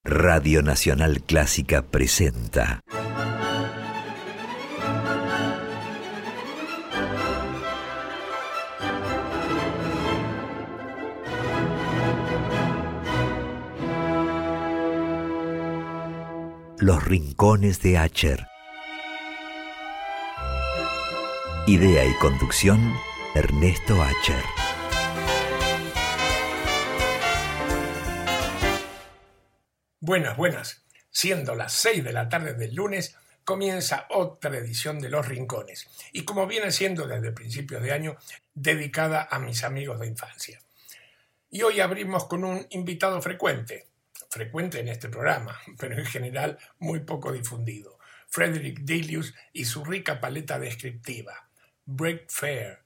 Radio Nacional Clásica presenta Los Rincones de Acher. Idea y conducción, Ernesto Acher. Buenas. Siendo las 6 de la tarde del lunes, comienza otra edición de Los Rincones, y como viene siendo desde principios de año, dedicada a mis amigos de infancia. Y hoy abrimos con un invitado frecuente en este programa, pero en general muy poco difundido, Frederick Delius y su rica paleta descriptiva, Break Fair.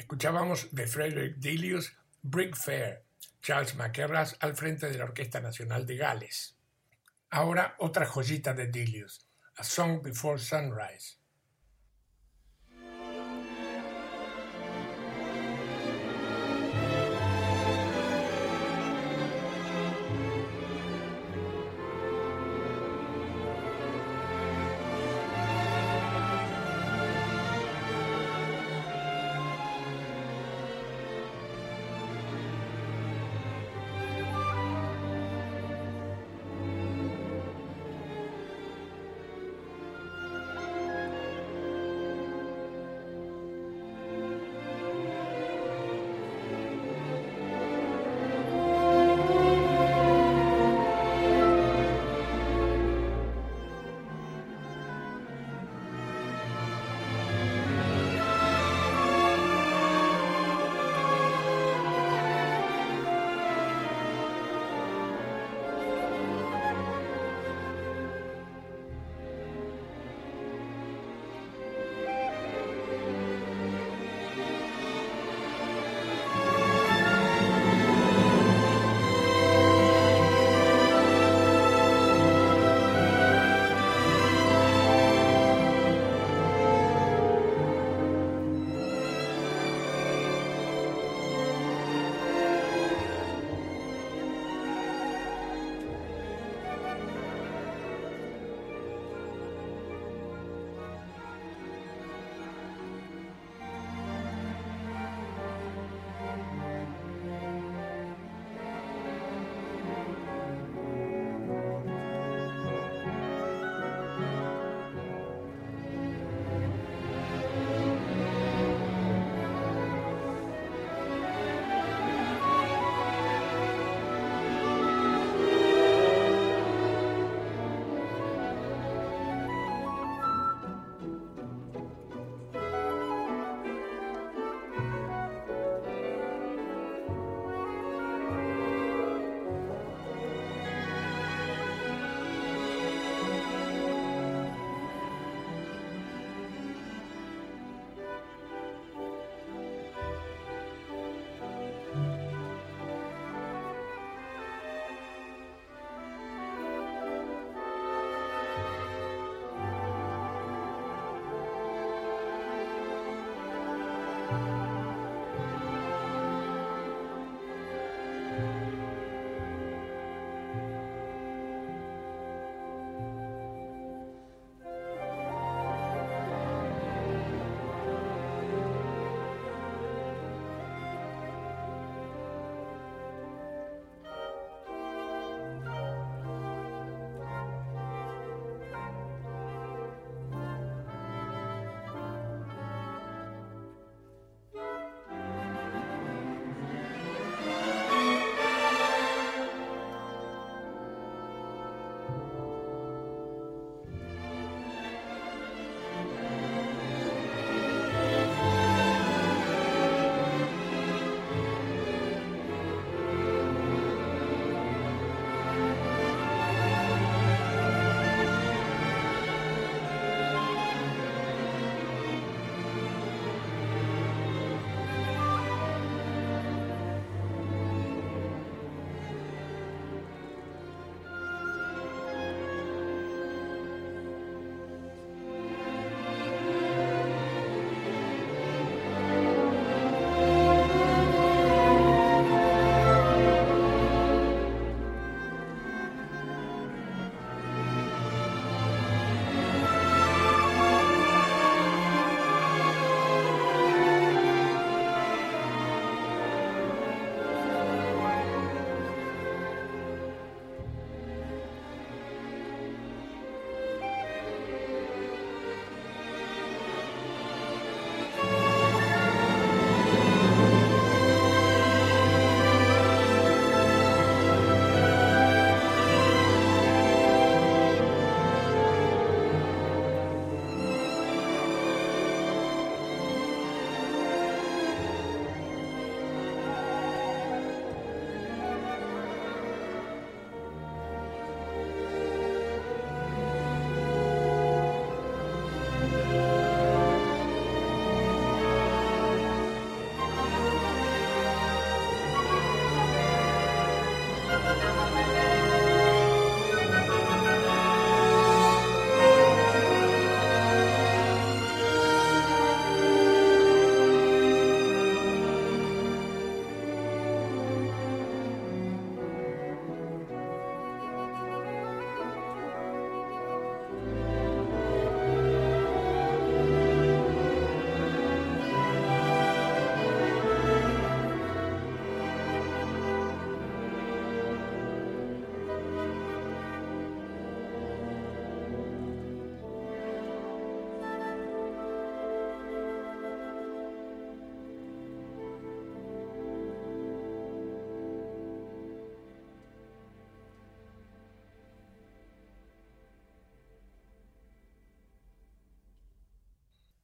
Escuchábamos de Frederick Delius, Brick Fair, Charles McCarras al frente de la Orquesta Nacional de Gales. Ahora otra joyita de Delius, A Song Before Sunrise.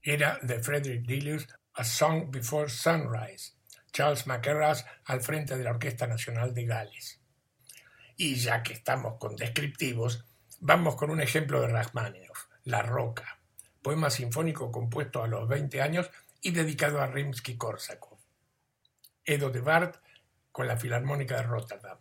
era de Frederick Delius, A Song Before Sunrise, Charles McCarras al frente de la Orquesta Nacional de Gales. Y ya que estamos con descriptivos, vamos con un ejemplo de Rachmaninoff, La Roca, poema sinfónico compuesto a los 20 años y dedicado a Rimsky-Korsakov. Edo de Bart con la Filarmónica de Rotterdam.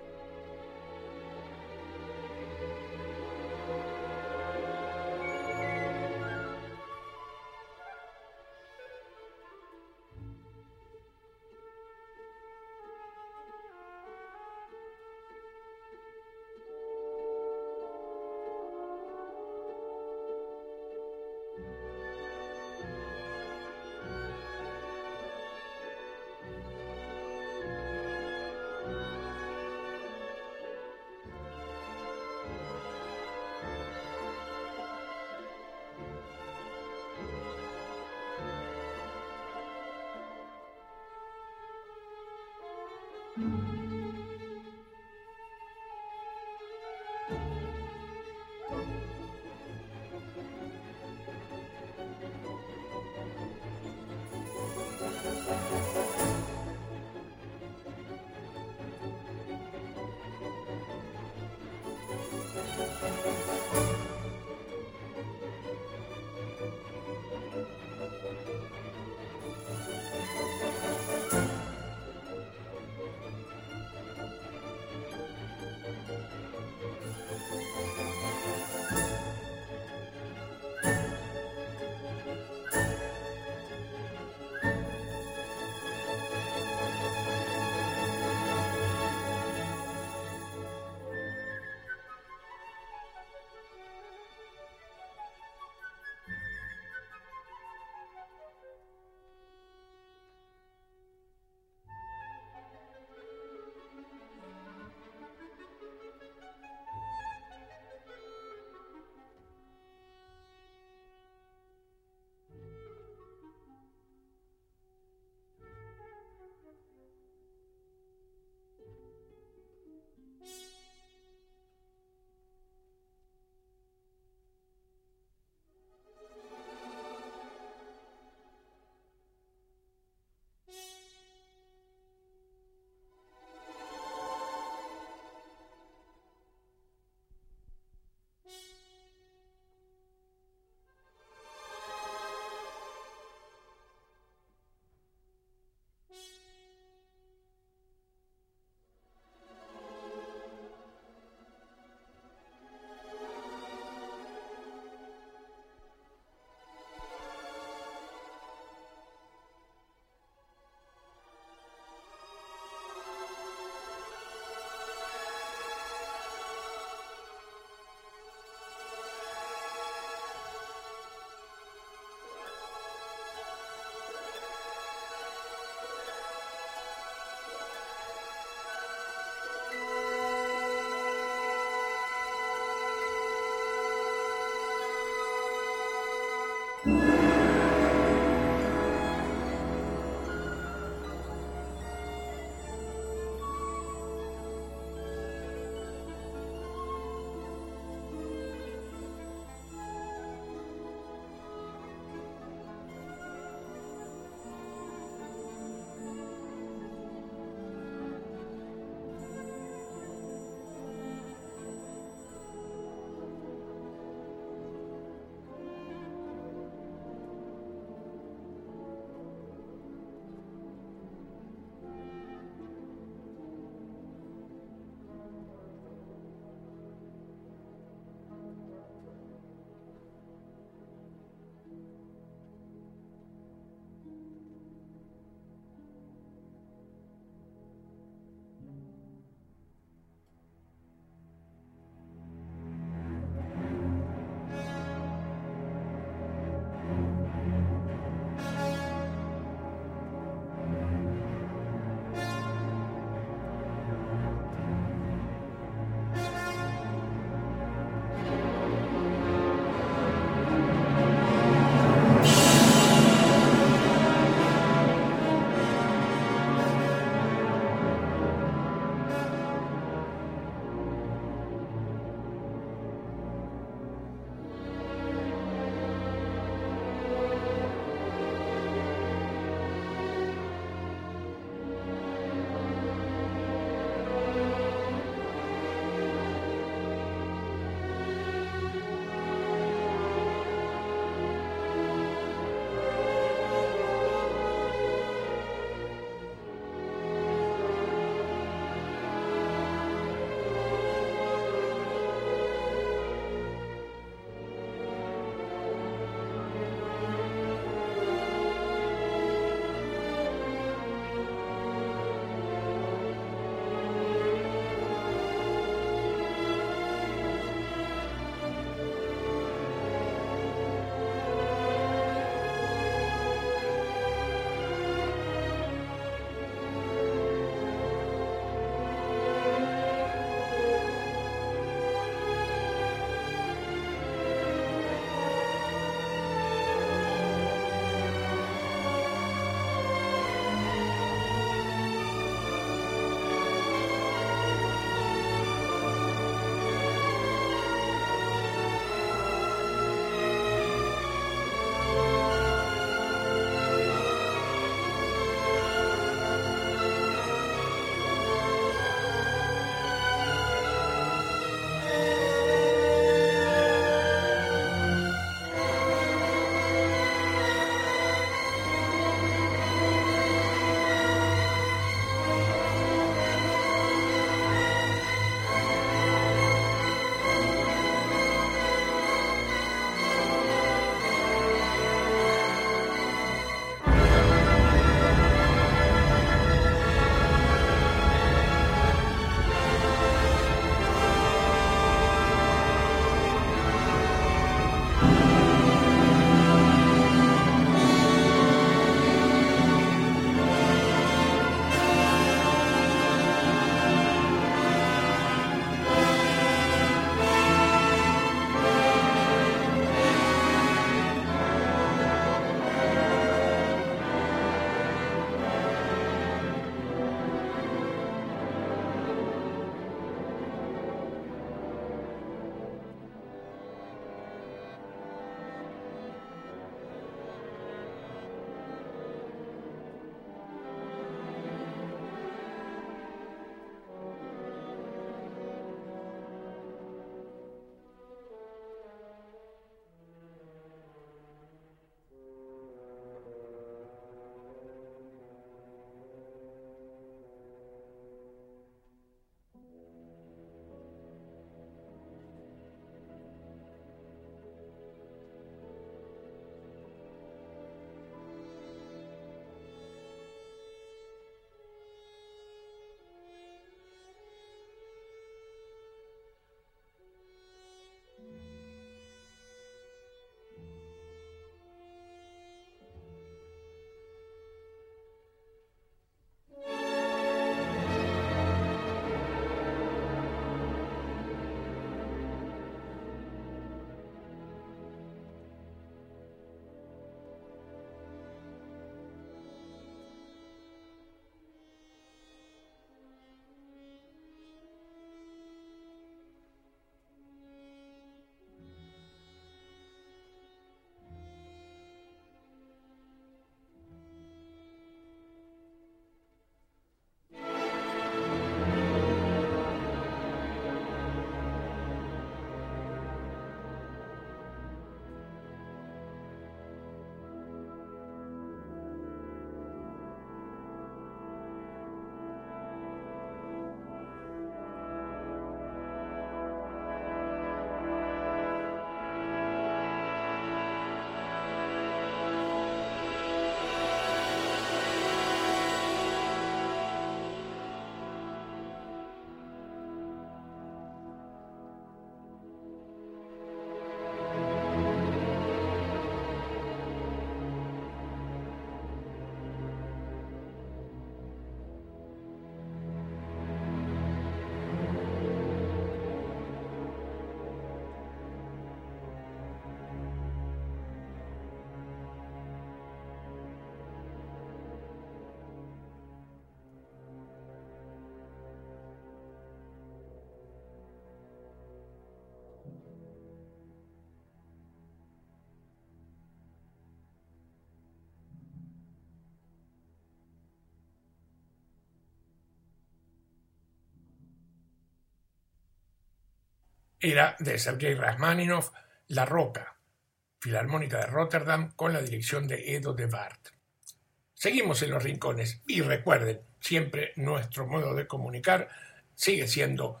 era de Sergei Rachmaninoff, La Roca, Filarmónica de Rotterdam, con la dirección de Edo de Waard. Seguimos en los rincones y recuerden, siempre nuestro modo de comunicar sigue siendo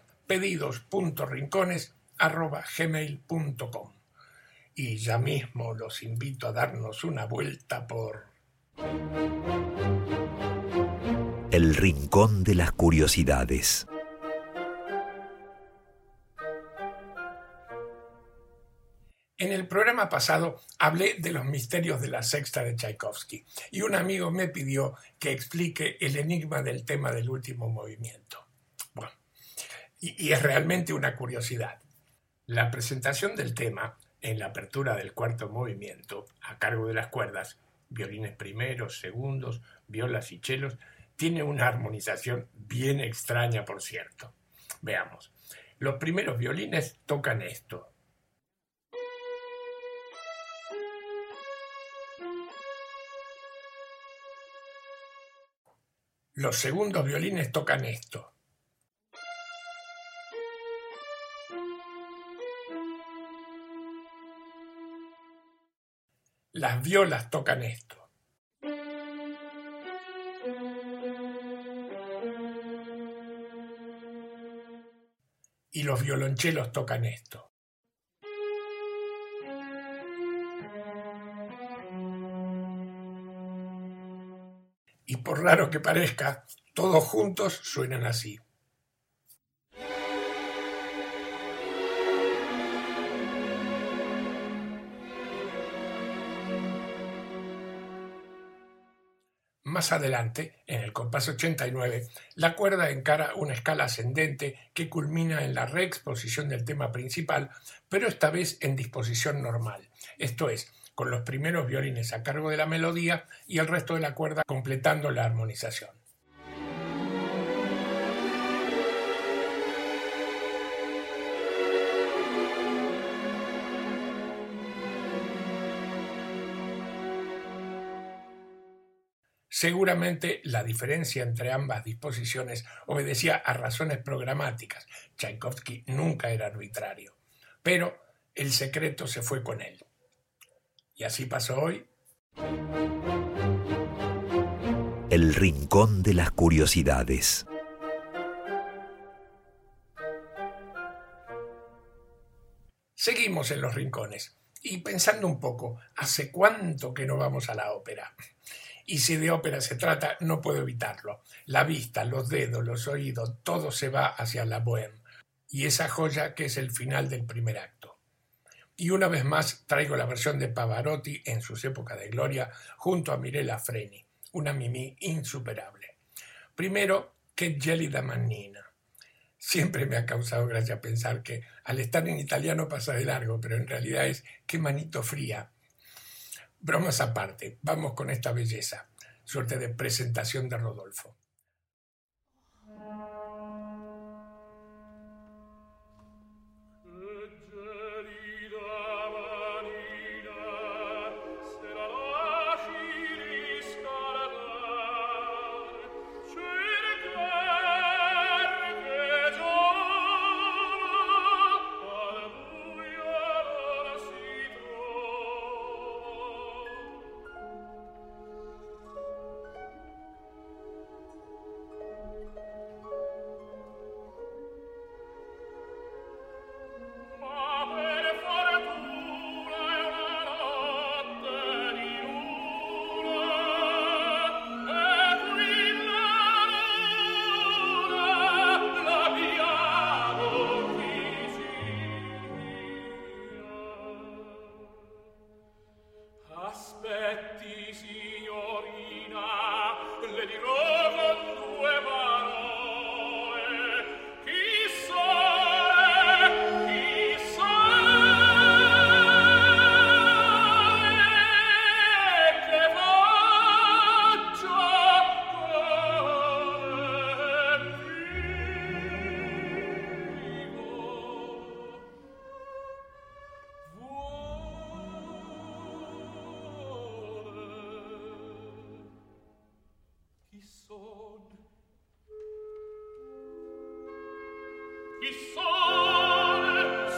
pedidos.rincones@gmail.com. Y ya mismo los invito a darnos una vuelta por El Rincón de las Curiosidades. En el programa pasado hablé de los misterios de la sexta de Tchaikovsky y un amigo me pidió que explique el enigma del tema del último movimiento. Bueno, y es realmente una curiosidad. La presentación del tema en la apertura del cuarto movimiento, a cargo de las cuerdas, violines primeros, segundos, violas y chelos, tiene una armonización bien extraña, por cierto. Veamos. Los primeros violines tocan esto. Los segundos violines tocan esto. Las violas tocan esto. Y los violonchelos tocan esto. Y por raro que parezca, todos juntos suenan así. Más adelante, en el compás 89, la cuerda encara una escala ascendente que culmina en la reexposición del tema principal, pero esta vez en disposición normal, esto es, con los primeros violines a cargo de la melodía y el resto de la cuerda completando la armonización. Seguramente la diferencia entre ambas disposiciones obedecía a razones programáticas. Tchaikovsky nunca era arbitrario, pero el secreto se fue con él. Y así pasó hoy. El Rincón de las Curiosidades. Seguimos en los rincones y pensando un poco, ¿hace cuánto que no vamos a la ópera? Y si de ópera se trata, no puedo evitarlo. La vista, los dedos, los oídos, todo se va hacia la bohème y esa joya que es el final del primer acto. Y una vez más traigo la versión de Pavarotti en sus épocas de gloria junto a Mirella Freni, una Mimì insuperable. Primero, Che gelida mannina. Siempre me ha causado gracia pensar que al estar en italiano pasa de largo, pero en realidad es qué manito fría. Bromas aparte, vamos con esta belleza, suerte de presentación de Rodolfo. Chi son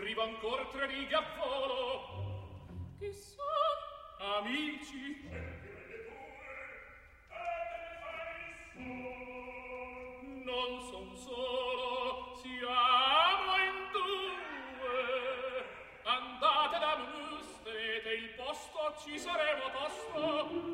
scrivo ancor 3 righe a volo. Chi son? Amici. Non son solo, siamo in 2. Andate da me, tenete il posto, ci saremo tosto.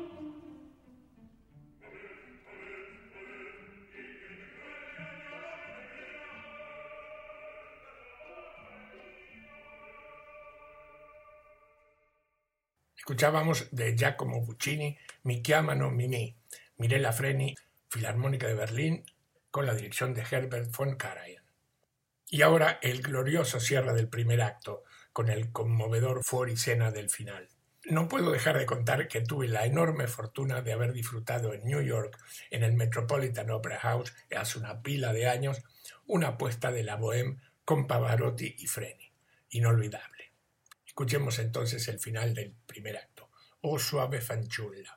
Escuchábamos de Giacomo Puccini, Mi chiamano Mimì, Mirella Freni, Filarmónica de Berlín, con la dirección de Herbert von Karajan. Y ahora el glorioso cierre del primer acto, con el conmovedor fuoriscena del final. No puedo dejar de contar que tuve la enorme fortuna de haber disfrutado en New York, en el Metropolitan Opera House, hace una pila de años, una puesta de la Bohème con Pavarotti y Freni. Inolvidable. Escuchemos entonces el final del primer acto. Oh suave fanciulla.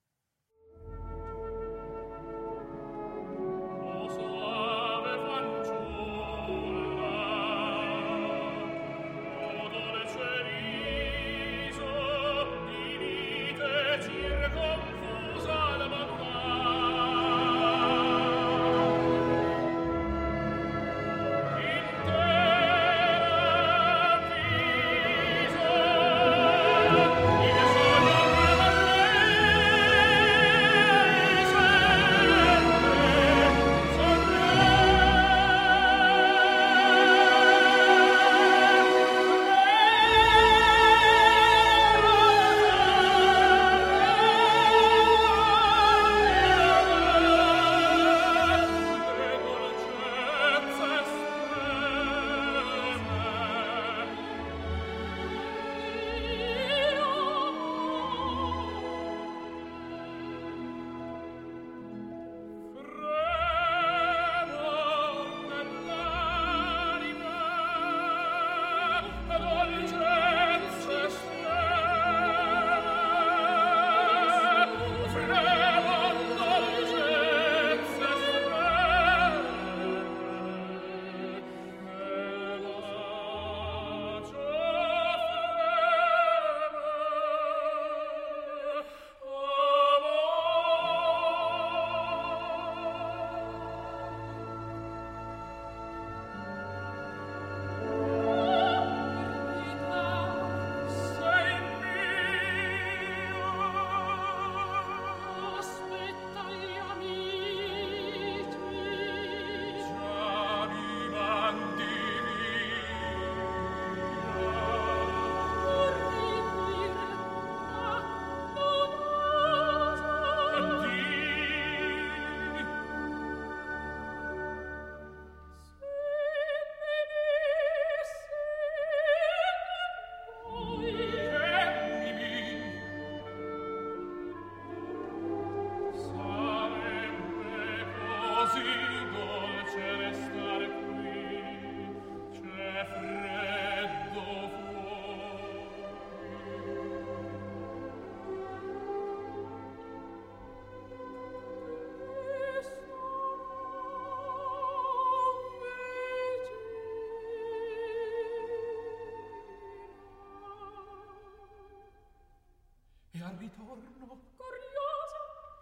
E al ritorno curioso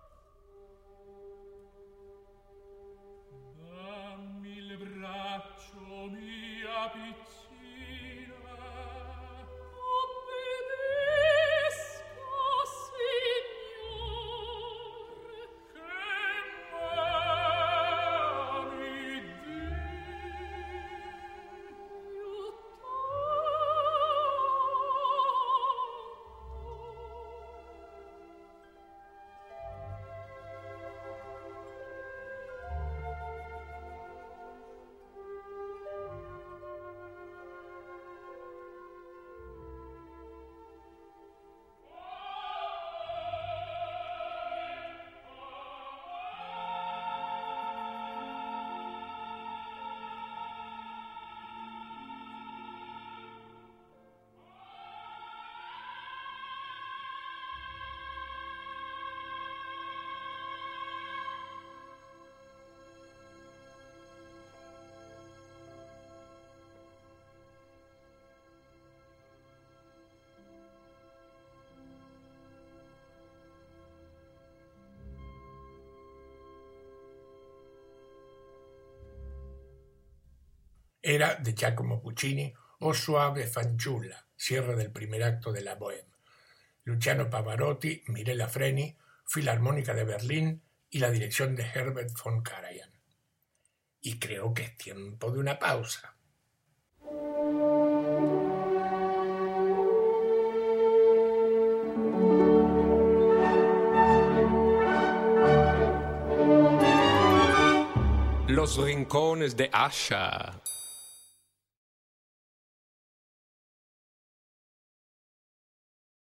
dammi il braccio mia piccina, obbedisco signor, che m'ami era de Giacomo Puccini, O Suave Fanciulla, cierre del primer acto de la Bohème. Luciano Pavarotti, Mirella Freni, Filarmónica de Berlín y la dirección de Herbert von Karajan. Y creo que es tiempo de una pausa. Los rincones de Asha.